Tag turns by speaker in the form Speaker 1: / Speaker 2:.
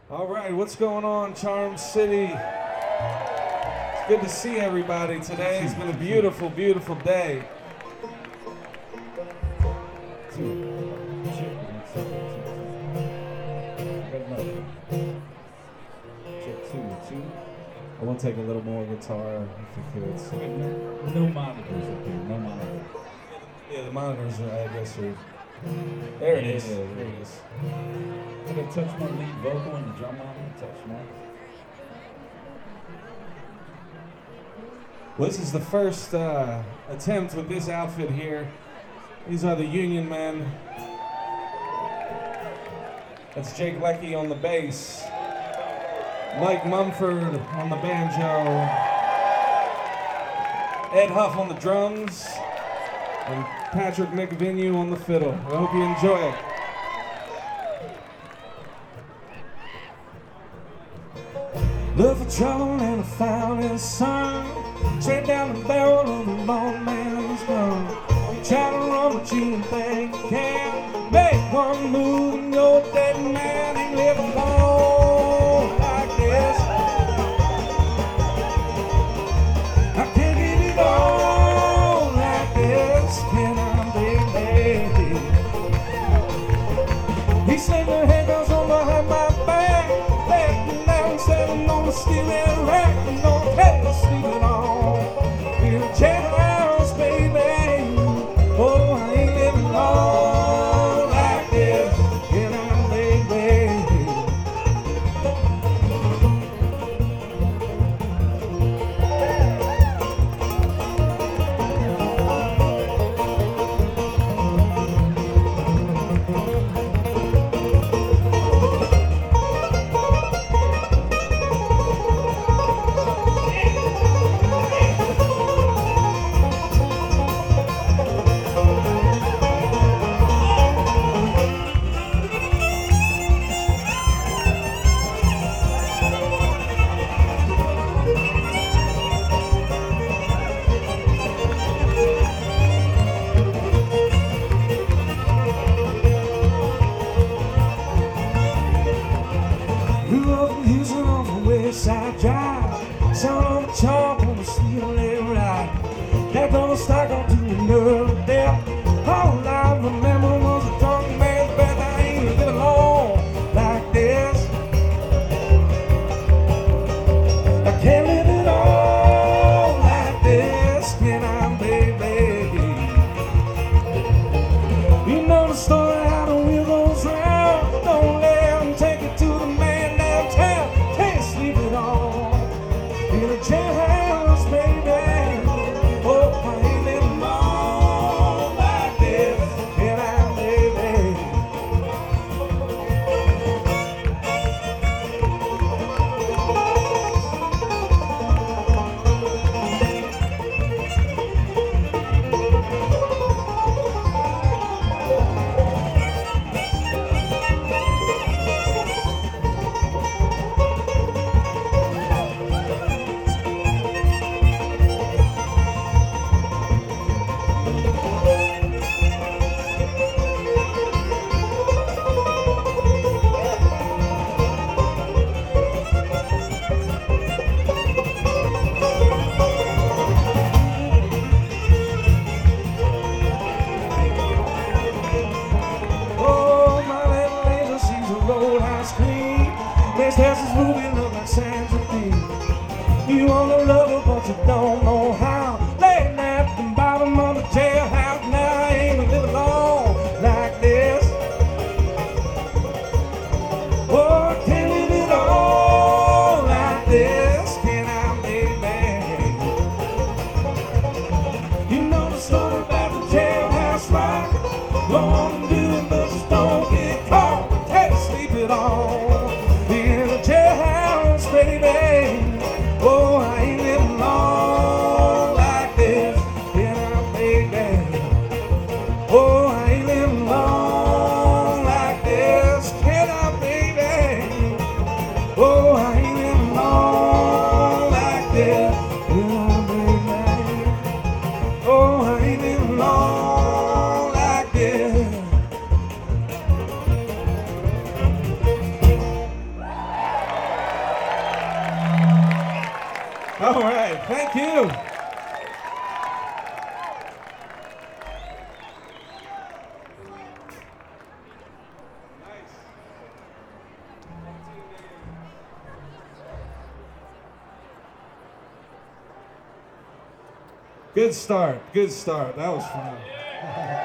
Speaker 1: All right, what's going on, Charm City? It's good to see everybody today. It's been a beautiful, beautiful day. I want to take a little more guitar if you could. So.
Speaker 2: No monitors up here, no monitors.
Speaker 1: Yeah, the monitors are, I guess, are... There it is. There it is.
Speaker 2: I gotta touch my lead vocal and the drum line. Touch my.
Speaker 1: Well, this is the first attempt with this outfit here. These are the Union Men. That's Jake Leckie on the bass, Mike Mumford on the banjo, Ed Huff on the drums, and Patrick McVinue on the fiddle. I hope you enjoy it. Look for trouble and I found his son, straight down the barrel of the long man's gun. You try to run but you don't think you can. Make one move and you're a dead man. Ain't living long like this. I can't get it all like this. Can I, baby? He said the handcuffs on behind my back, letting down, standing on the steering rack, and don't take a sleeping on. We're a jailhouse, baby. Oh, I ain't living long like this. Can I, baby? Grew up in Houston on the West Side Drive. Sound on the chalk on the steel and ride. That gonna stock on to another death. All I remember was a drunk man's breath. I ain't living long like this. I can't live it all like this. Can I, baby? You know the story how the wheel goes round. Don't let them take it to the man downtown. Can't sleep it all in a jailhouse, baby. Oh, I ain't living long like this. Can I, baby? Oh, my little angel, she's a roadhouse queen. Next house is moving up like Sandra Dee. You wanna love her, but you don't know how. Laying at the bottom of the jailhouse now. I ain't living long like this. Oh, I can't live it all like this. Can I, baby? You know the story about the jailhouse rock. Go on and do it, but just don't get caught. Can't sleep it all in a jailhouse, baby. Oh, I ain't living long like this. Can I, baby? Oh, I ain't living long like this. Can I, baby? Oh, I ain't living long like this. Can I, baby? Oh, I ain't living long like this. All right, thank you. Good start, good start. That was fun.